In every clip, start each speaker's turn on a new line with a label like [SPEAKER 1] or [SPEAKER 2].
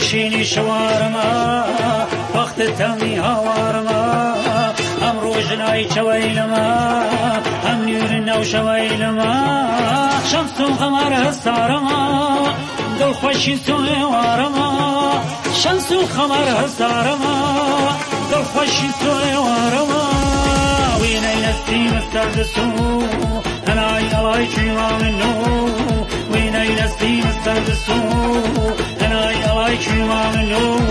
[SPEAKER 1] بشینی شوارما وقت تمی هاوارما هم روژنای چویلما هم نور نو شویلما شمس و قمر هستارما دل خوشی سوی وارما شمس و قمر هستارما دل خوشی سوی وارما وینای نسیم سردسو هنای علای چیما منو وینای نسیم سردسو هنای علای چیما منو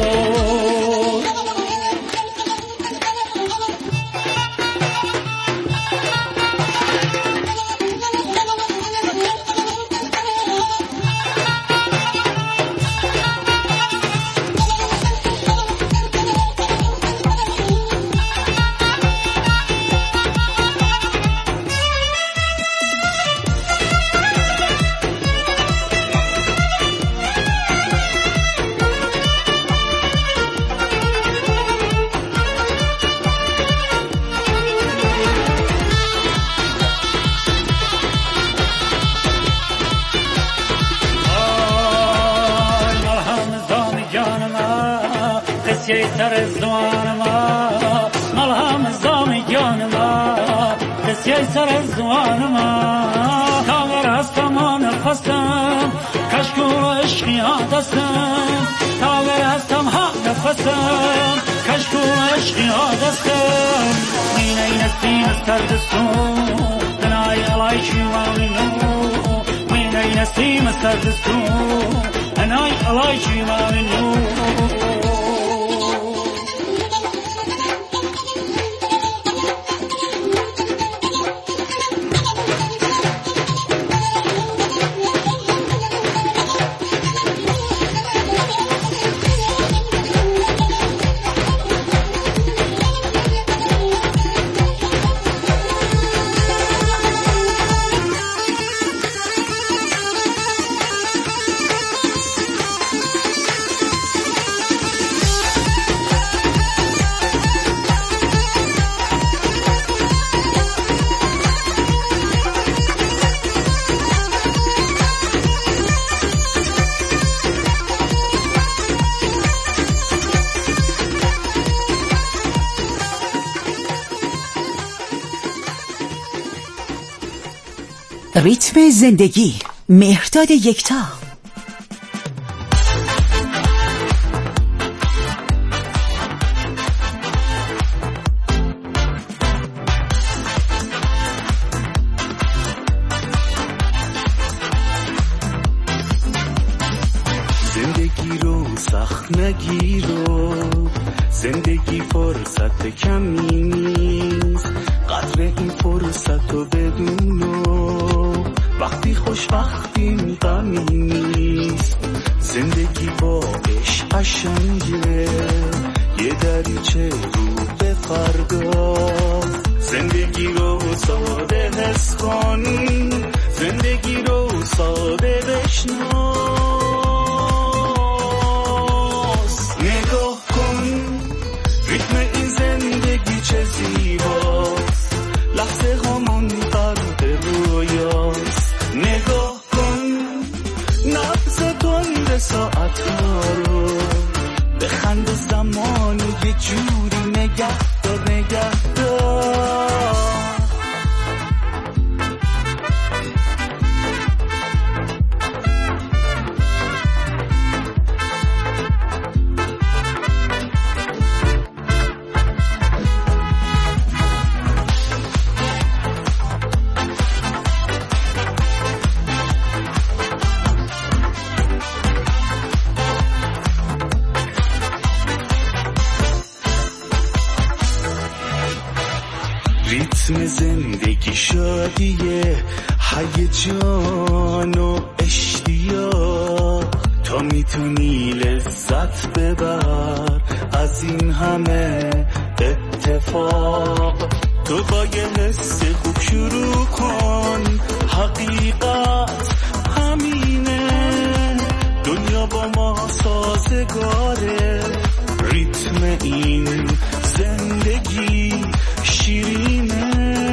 [SPEAKER 1] سر زوانما ملهم زامی جانما کسی سر زوانما تاور هستم و نفسم کشکور عشقی دستم تاور هستم ها نفسم کشکور عشقی دستم وینای نسیم سردسو هنای علای چیمانو وینای نسیم سردسو هنای علای چیمانو
[SPEAKER 2] ریتم زندگی مهرداد یکتا.
[SPEAKER 3] زندگی رو سخت نگیرو، زندگی فرصت کمی نیست، قدر این فرصت رو بدونو، وقتی خوشبختیم غمی نیست. زندگی با عشق قشنگه، یه دریچه رو به فردا. زندگی رو ساده حس کن، زندگی رو ساده بشناس. نگاه کن ریتم این زندگی چه زیباست، لحظه هامون غرق رویاست. نگاه کن نبض تند ساعت ها رو، بخند زمان یه جوری نگه دار نگه دار. ریتم زندگی شادیه، هیجان و اشتیاق، تا میتونی لذت ببر از این همه اتفاق. تو با یه حس خوب شروع کن، حقیقت همینه، دنیا با ما سازگاره. ریتم این زندگی شیرینه.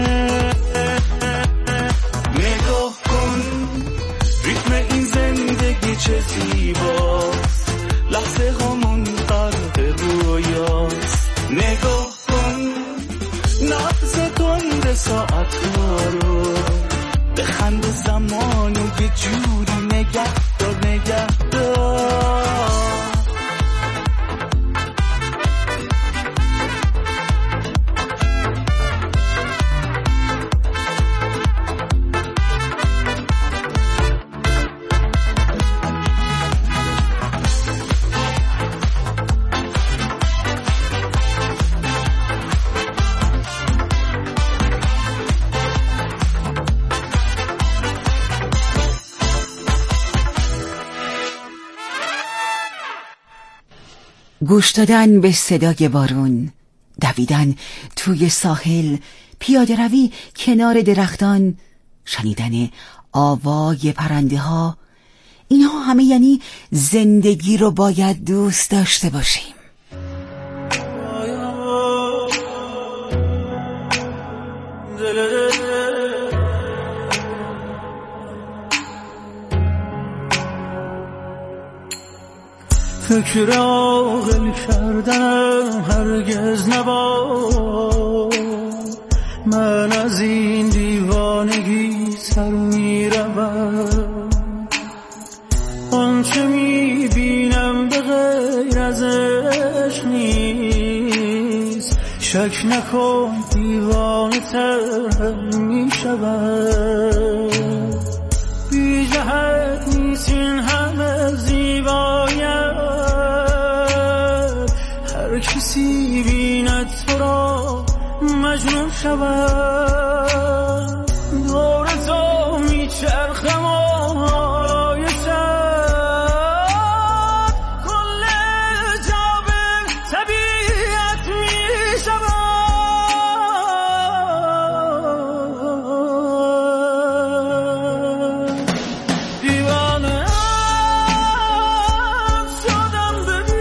[SPEAKER 3] نگاه کن ریتم این زندگی چه زیباست،
[SPEAKER 2] گوش دادن به صدای بارون، دویدن توی ساحل، پیاده روی کنار درختان، شنیدن آوای پرنده ها، اینها همه یعنی زندگی رو باید دوست داشته باشیم.
[SPEAKER 3] فکر عاقل کردنم هرگز نباد، من از این دیوانگی سر میروم. آنچه میبینم به غیر از عشق نیست، شک نکن دیوانه تر میشود. بی جهت نیست این همه زیبایت، هر کسی بیند تو را مجنون شود. دور تو میچرخم آرایشت، کل جا به طبیعت میشود. دیوانه شدم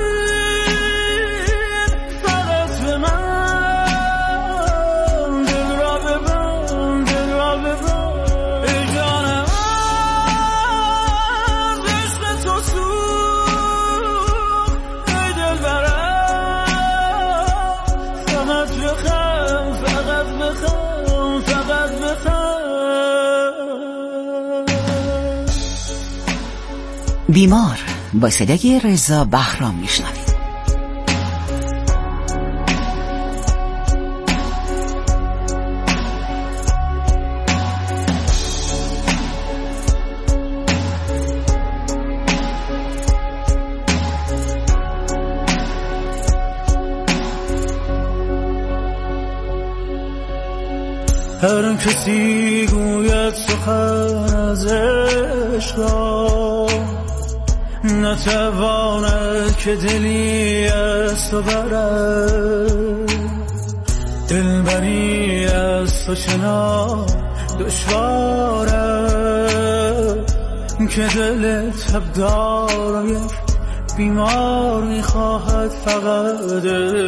[SPEAKER 3] ببین فقط به من، دل را ببند، دل را ببند. ای جانم از عشق تو سوخت، ای دلبرم فقط بخند، فقط بخند، فقط بخند.
[SPEAKER 2] بیمار با صدای رضا بهرام میشنوید.
[SPEAKER 3] هر کسی گوید سخن از عشق، نتواند که دلی از تو برد. دلبری از تو چنان دشواره که دل تبدار یک بیمار میخواهد فقط.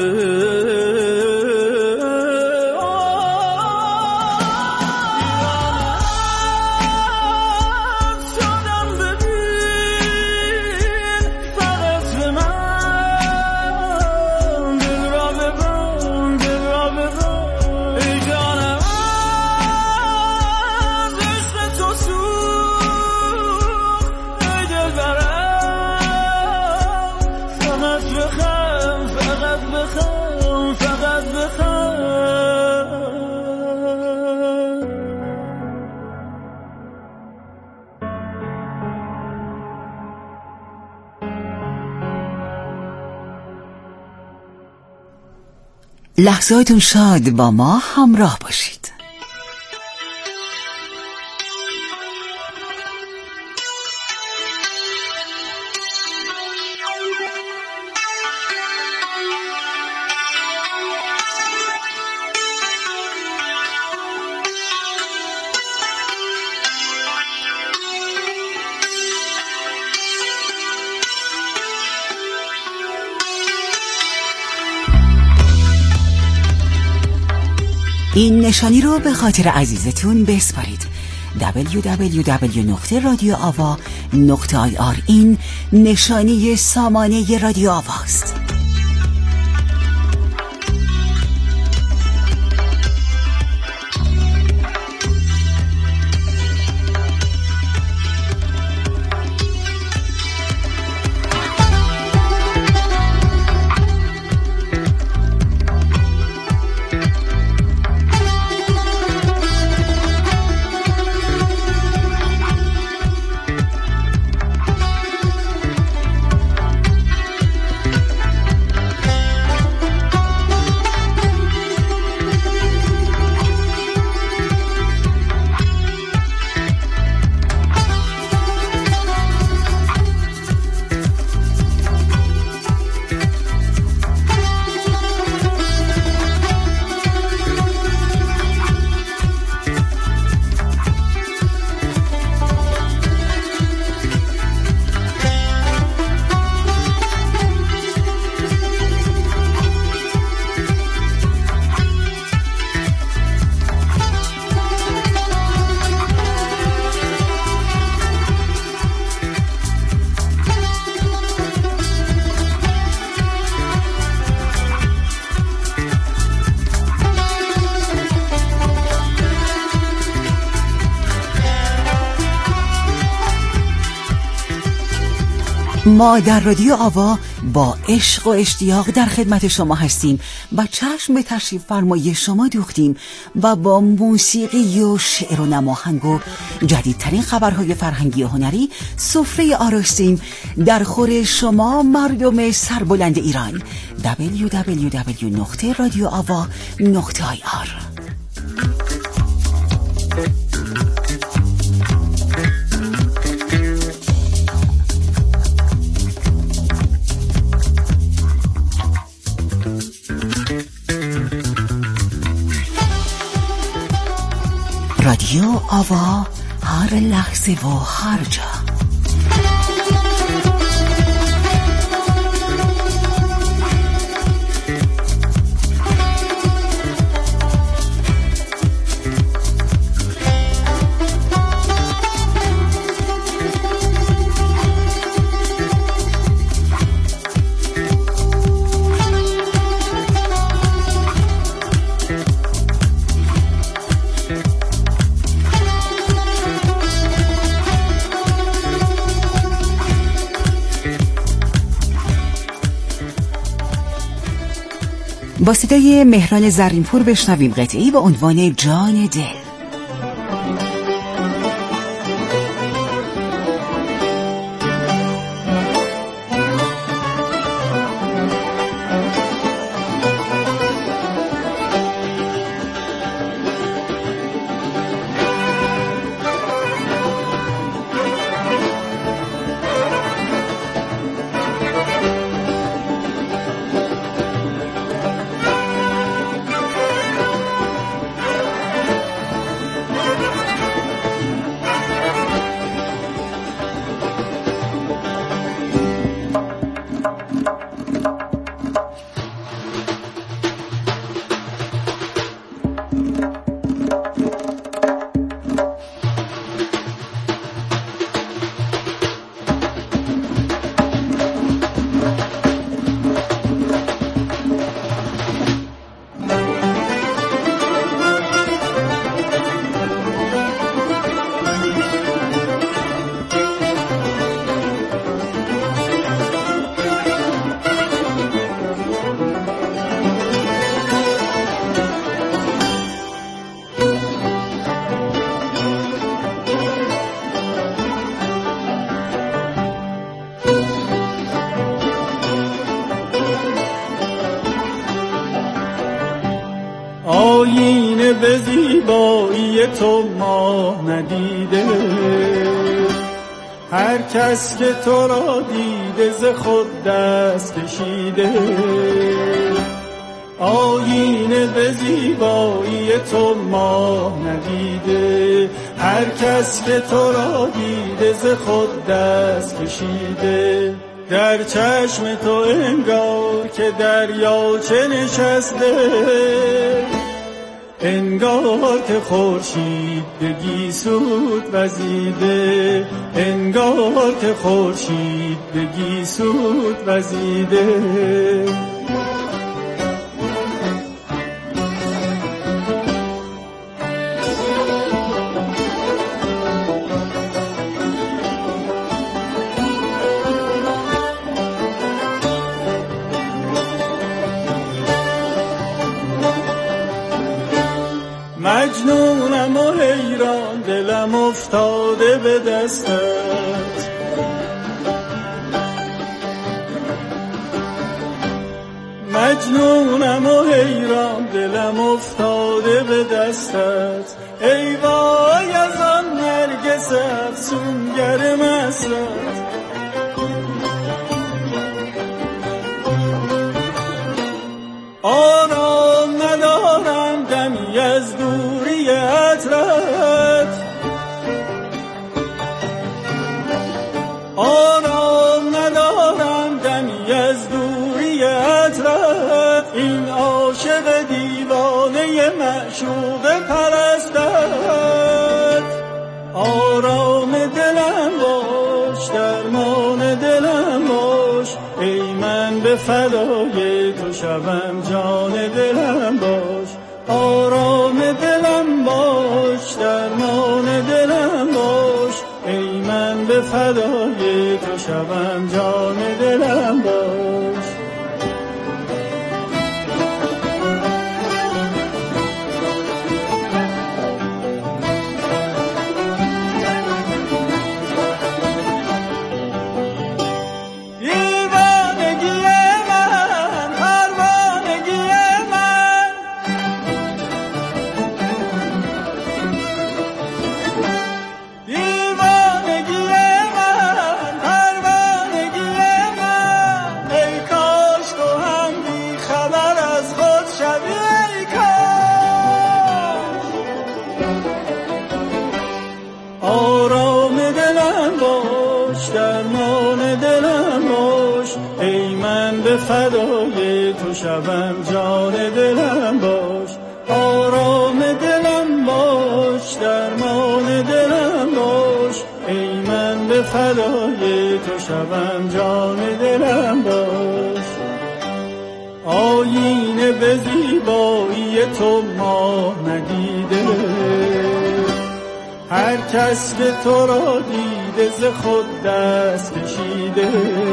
[SPEAKER 2] لحظاتون شاد، با ما همراه باشید. این نشانی رو به خاطر عزیزتون بسپارید. www.radioava.ir. این نشانی سامانه رادیو آواست. ما در رادیو آوا با عشق و اشتیاق در خدمت شما هستیم و چشم به تشریف فرمایی شما دوختیم و با موسیقی و شعر و نماهنگ و جدیدترین خبرهای فرهنگی و هنری سفره آراستیم در خور شما مردم سربلند ایران. www.radioava.ir رادیو آوا، هر لحظه و هر جا. با صدای مهران زرینپور بشنویم قطعه‌ای با عنوان جان دل.
[SPEAKER 3] آینه به زیبایی تو ما ندیده، هر کس که تو را دیده ز خود دست کشیده. آینه به زیبایی تو ما ندیده، هر کس که تو را دیده ز خود دست کشیده. در چشم تو انگار که دریاچه نشسته، انگار که خورشید به گیسوت وزیده، انگار که خورشید به گیسوت وزیده. مجنونم و حیران دلم افتاده به دستت، مجنونم و حیران دلم افتاده به دستت. ای وای از آن نرگس افسونگر مسرت، آرام ندارم دمی از دوری عطرت، آرام ندارم دمی از دوری عطرت. این عاشق دیوانه معشوق پرستت، آرام دلم باش درمان دلم باش. ای من به فدای تو شبم جان دلم باش، آرام دلم باش درمان دلم باش. ای من به فدای تو شوم جان دلم باش. فدای تو شوم جان دلم باش. آرام دلم باش، درمان دلم باش، ای من به فدای تو شوم جان دلم باش. آینه به زیبایی تو ماه ندیده، هر کس که تو را دیده ز خود دست کشیده.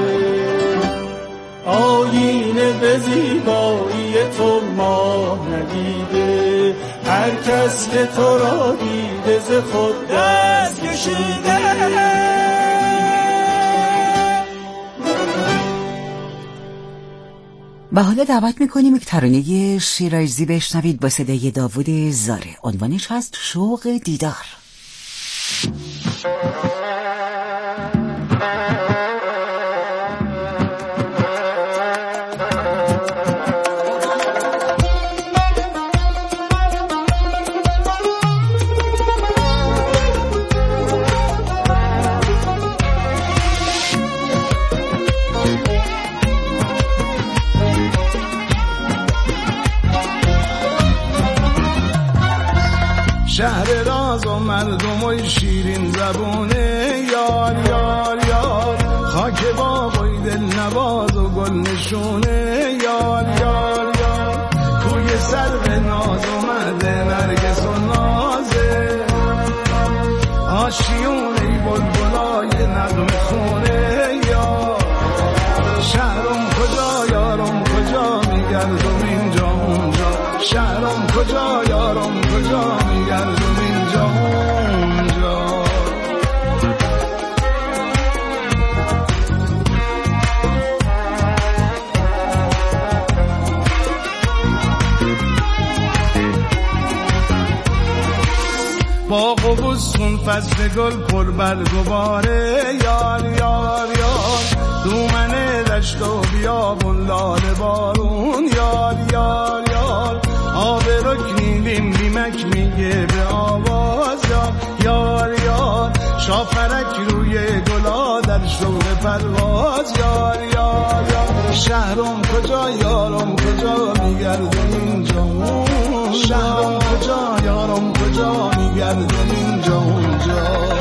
[SPEAKER 3] آینه به زیبایی تو ماه ندیده، هر کس که تو را دیده ز خود دست کشیده.
[SPEAKER 2] و حالا دعوت میکنیم یک ترانه شیرازی بشنوید با صدای داوود زاره. عنوانش هست شوق دیدار.
[SPEAKER 4] شهر راز و مردم و شیرین زبونه، یار یار یار خاک بابای دل نواز و گل نشونه، یار یار یار کوی سر ناز اومده نرگس و نازه، آشیونه بلبلای نغمه خونه. یار شهرم کجا یارم کجا میگردم اینجا اونجا، شهرم کجا یارم کجا میگردم اینجا اونجا. باغ و بستون فصل گل پر برگ و باره، یار یار یار دومنه دشت و بیابون لاله بارون، یار یار یار آب رکنی بیم بیمک میگه به آواز، یار یار شاپرک روی گلا در شوق پرواز، یار یار یار شهرم کجا یارم کجا میگردم اینجا، شهرم کجا یارم کجا میگردم اینجا اونجا.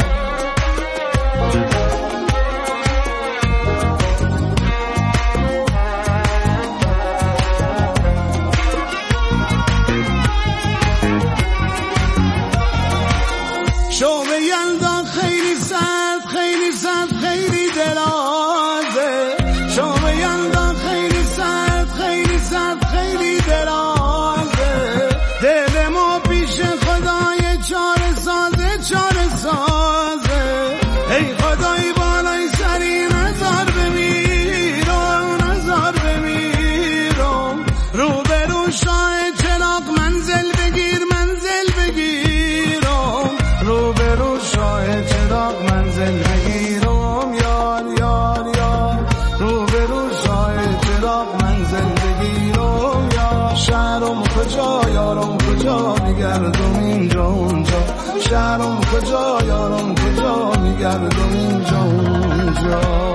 [SPEAKER 4] شوق یلدا خیلی سرد خیلی سرد خیلی درازه، شوق یلدا خیلی سرد خیلی سرد خیلی درازه، دل ما پیش خدای چاره سازه چاره سازه، ای خدای بالای سری نظر بمیرم نظر بمیرم، رو به رو شاه چراغ منزل بگیر منزل بگیرم، رو به رو شاه چراغ منزل بگیرم، یار یار یار رو به رو شاه چراغ منزل بگیرم. یا شهرم کجا یارم کجا میگردم اینجا اونجا، شهرم کجا یارم کجا میگردم اینجا اونجا.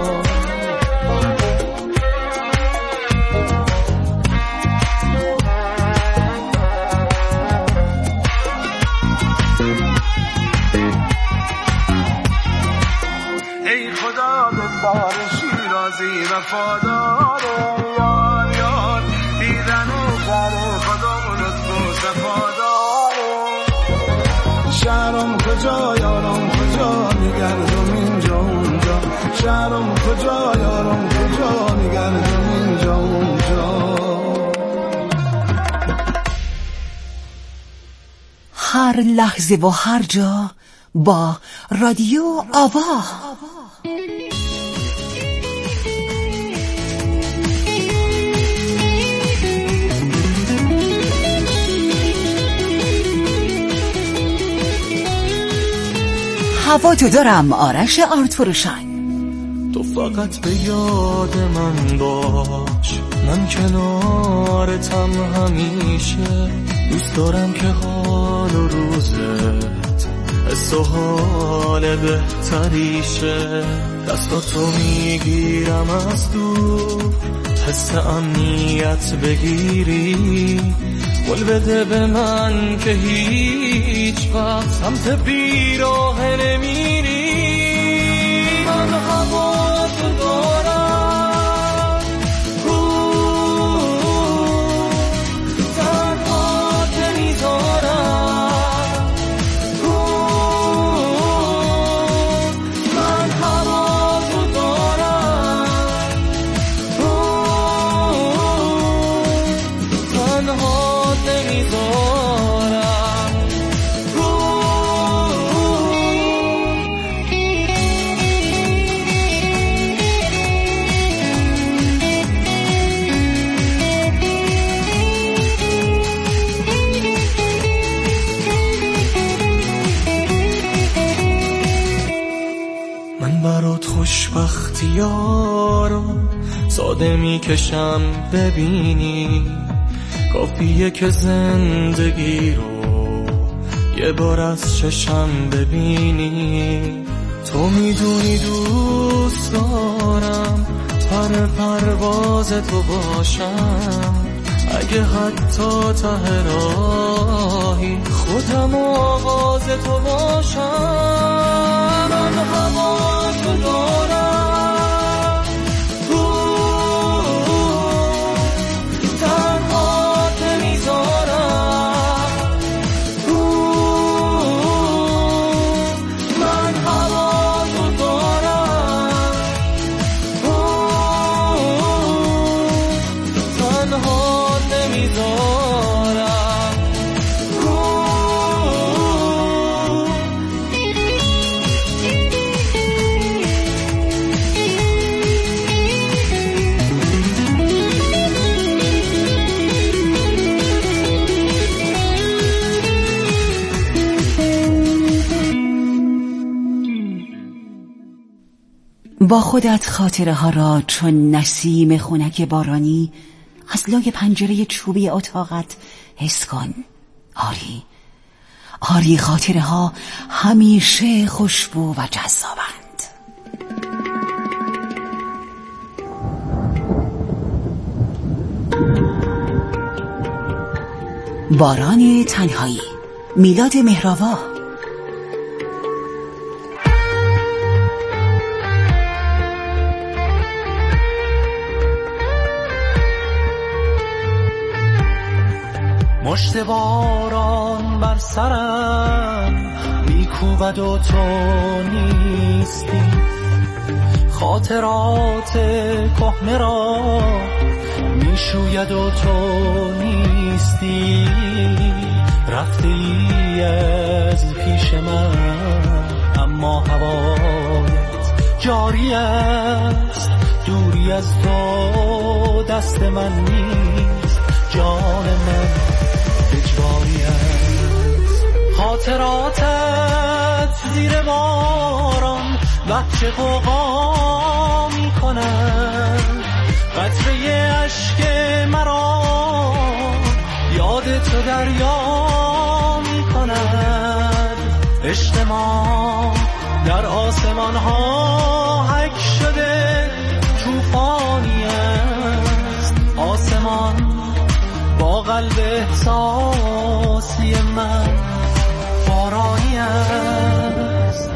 [SPEAKER 4] ای خدا به بار شیرازی وفاداره، یار یار دیدن و بر خدا لطف و صفاداره، شهرم کجا یارم کجا میگردم اینجا اونجا. شهرم کجا یارم کجا میگردم اینجا اونجا.
[SPEAKER 2] هر لحظه و هر جا با رادیو آوا. هوا تو دارم. آرش آرتفروشان.
[SPEAKER 3] تو فقط به یاد من باش، من کنارتم همیشه. دوست دارم که حال و روزت حس و حال بهتریشه. دستاتو میگیرم از دور، حس امنیت بگیری. قول بده به من که هیچ وقت سمت بیراه نمیری. من هوا تو دارم، تنها نمیذارم. من هوا تو دارم، تنها نمیذارم. من برات خوشبختیارو ساده میکشم ببینی. کافیه که زندگی رو یه بار از چشم ببینی. تو میدونی دوست دارم پر پرواز تو باشم. اگه حتی ته راهی خودم آواز تو باشم. من هوا تو دارم، تنها نمیذارم. من هوا تو دارم، تنها نمیذارم.
[SPEAKER 2] با خودت خاطره ها را چون نسیم خنک بارانی از لای پنجره چوبی اتاقت حس کن. آری آری، خاطره ها همیشه خوشبو و جذابند. باران تنهایی، میلاد مهرآوا.
[SPEAKER 3] مشت باران بر سرم میکوبد و تو نیستی. خاطرات کهنه را میشوید و تو نیستی. رفته ای از پیش من اما هوایت جاری است. دوری از تو دست من نیست، جان من اجباری است. خاطراتت زیر باران بچه غوغا می کند. قطره اشک مرا یاد تو دریا می کند. عشق ما در آسمان ها حک شده طوفانی است. آسمان با قلب احساسی من بارانی است.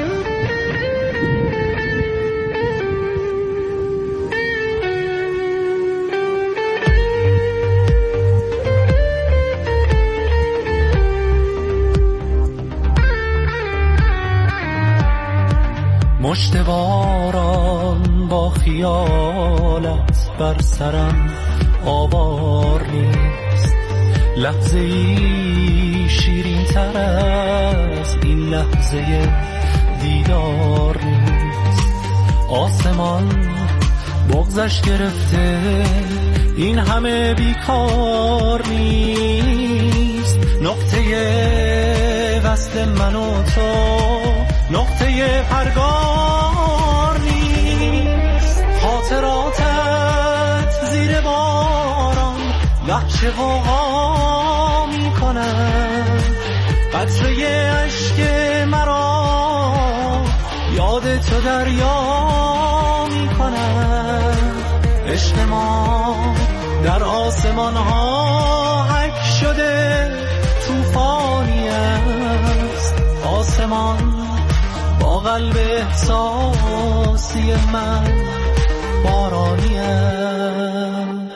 [SPEAKER 3] مشت باران با خیالت بر سرم آوار نیست. لحظه ای شیرین تر از این لحظه دیدار نیست. آسمان بغضش گرفته این همه بیکار نیست. نقطه وصل من و تو نقطه پرگار نیست. خاطراتت زیر باران وحش غوغا می کنند. قطره اشک مرا یاد تو دریا می کنند. عشق ما در آسمان ها حک شده طوفانی است. آسمان با قلب احساسی من بارانی است.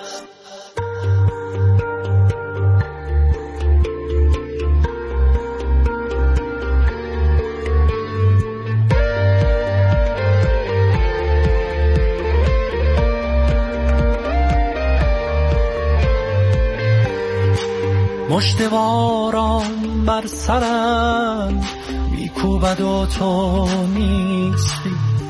[SPEAKER 3] مشت باران بر سرم میکوبد و تو نیستی.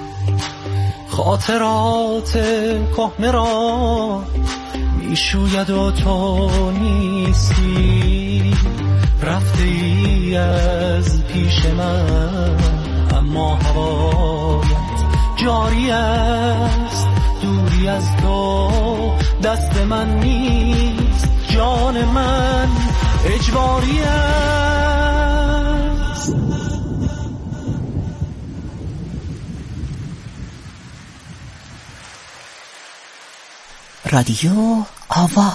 [SPEAKER 3] خاطرات کهنه را میشوید و تو نیستی. رفتی از پیش من اما هوایت جاری است. دوری از تو دست من نیست. جان من اجباری است.
[SPEAKER 2] رادیو آوا.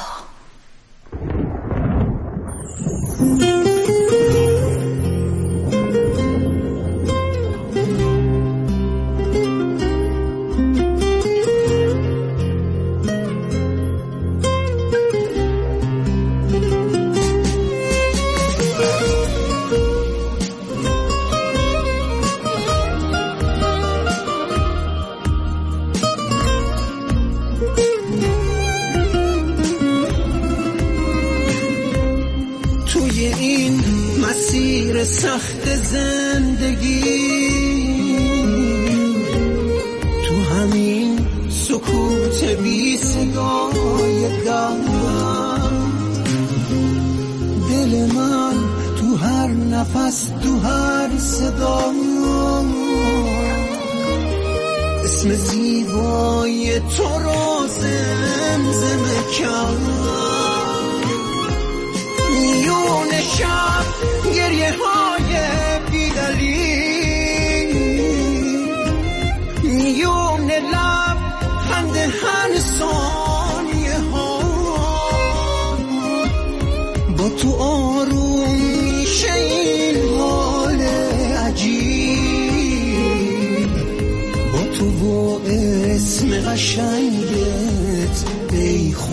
[SPEAKER 5] سخت زندگی تو همین سکوت بی صدای دم، دل من تو هر نفس تو هر صدا اسم زیبای تو رو زمزمه کرد. میون شب گریه های بیدلیل، میون لب خند هر ثانیه ها با تو آروم میشه این حال عجیب. با تو با اسم قشنگ